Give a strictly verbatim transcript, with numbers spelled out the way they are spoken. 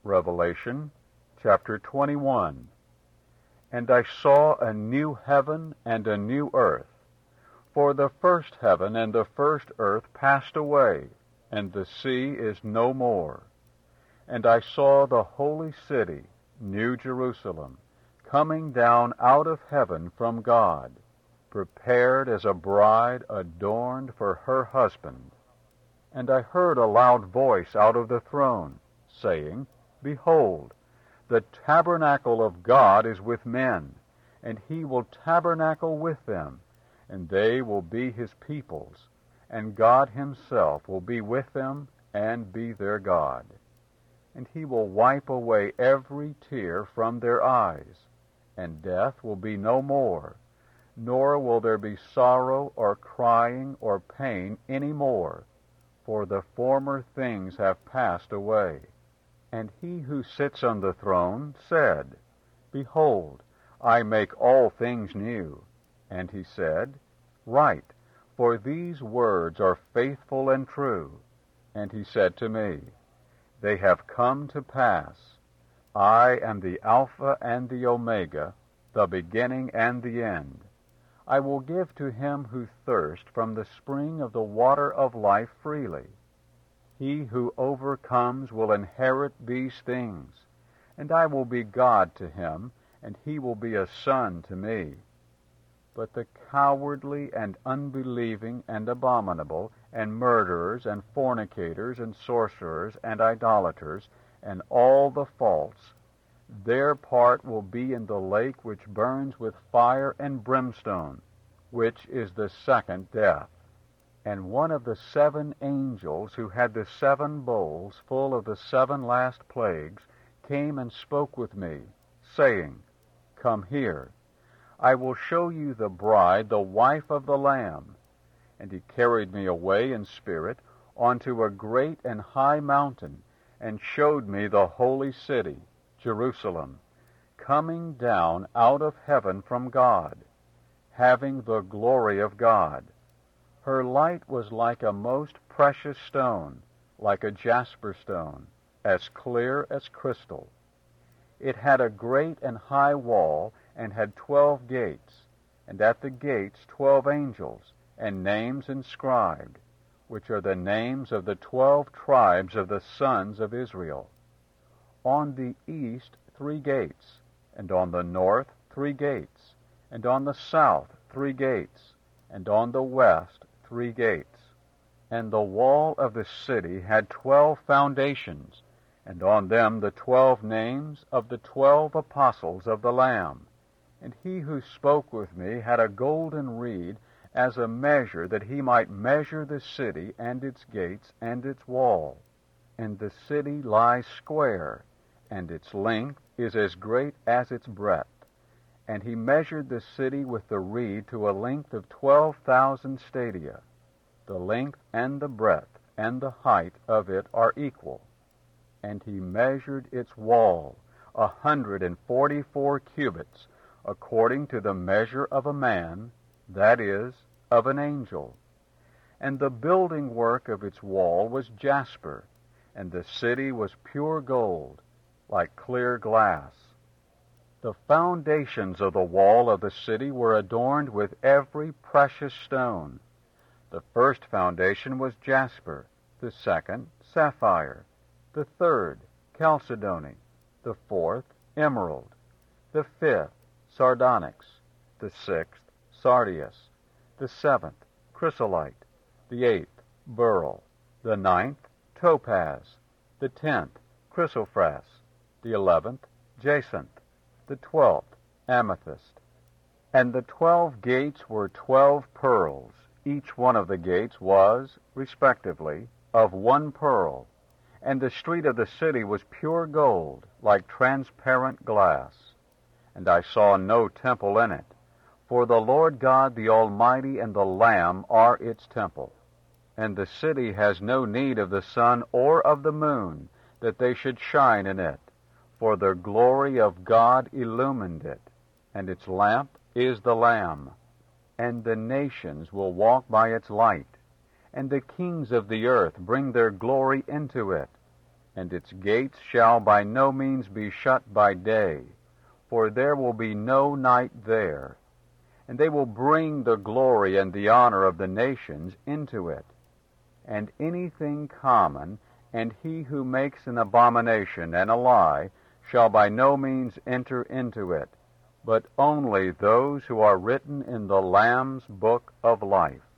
Revelation chapter twenty-one. And I saw a new heaven and a new earth, for the first heaven and the first earth passed away, and the sea is no more. And I saw the holy city, New Jerusalem, coming down out of heaven from God, prepared as a bride adorned for her husband. And I heard a loud voice out of the throne, saying, Behold, the tabernacle of God is with men, and he will tabernacle with them, and they will be his peoples, and God himself will be with them and be their God. And he will wipe away every tear from their eyes, and death will be no more, nor will there be sorrow or crying or pain any more, for the former things have passed away. And he who sits on the throne said, Behold, I make all things new. And he said, Write, for these words are faithful and true. And he said to me, They have come to pass. I am the Alpha and the Omega, the beginning and the end. I will give to him who thirsts from the spring of the water of life freely. He who overcomes will inherit these things, and I will be God to him, and he will be a son to me. But the cowardly and unbelieving and abominable, and murderers and fornicators and sorcerers and idolaters, and all the false, their part will be in the lake which burns with fire and brimstone, which is the second death. And one of the seven angels who had the seven bowls full of the seven last plagues came and spoke with me, saying, Come here, I will show you the bride, the wife of the Lamb. And he carried me away in spirit onto a great and high mountain, and showed me the holy city, Jerusalem, coming down out of heaven from God, having the glory of God. Her light was like a most precious stone, like a jasper stone, as clear as crystal. It had a great and high wall, and had twelve gates, and at the gates twelve angels, and names inscribed, which are the names of the twelve tribes of the sons of Israel. On the east three gates, and on the north three gates, and on the south three gates, and on the west three gates. And the wall of the city had twelve foundations, and on them the twelve names of the twelve apostles of the Lamb. And he who spoke with me had a golden reed as a measure, that he might measure the city and its gates and its wall. And the city lies square, and its length is as great as its breadth. And he measured the city with the reed to a length of twelve thousand stadia. The length and the breadth and the height of it are equal. And he measured its wall, a hundred and forty-four cubits, according to the measure of a man, that is, of an angel. And the building work of its wall was jasper, and the city was pure gold, like clear glass. The foundations of the wall of the city were adorned with every precious stone. The first foundation was jasper, the second, sapphire, the third, chalcedony, the fourth, emerald, the fifth, sardonyx, the sixth, sardius, the seventh, chrysolite, the eighth, beryl, the ninth, topaz, the tenth, chrysoprase, the eleventh, jacinth, the twelfth, amethyst. And the twelve gates were twelve pearls. Each one of the gates was, respectively, of one pearl. And the street of the city was pure gold, like transparent glass. And I saw no temple in it, for the Lord God the Almighty and the Lamb are its temple. And the city has no need of the sun or of the moon, that they should shine in it, for the glory of God illumined it, and its lamp is the Lamb. And the nations will walk by its light, and the kings of the earth bring their glory into it. and its gates shall by no means be shut by day, for there will be no night there. And they will bring the glory and the honor of the nations into it. And anything common, and he who makes an abomination and a lie, shall by no means enter into it, but only those who are written in the Lamb's book of life.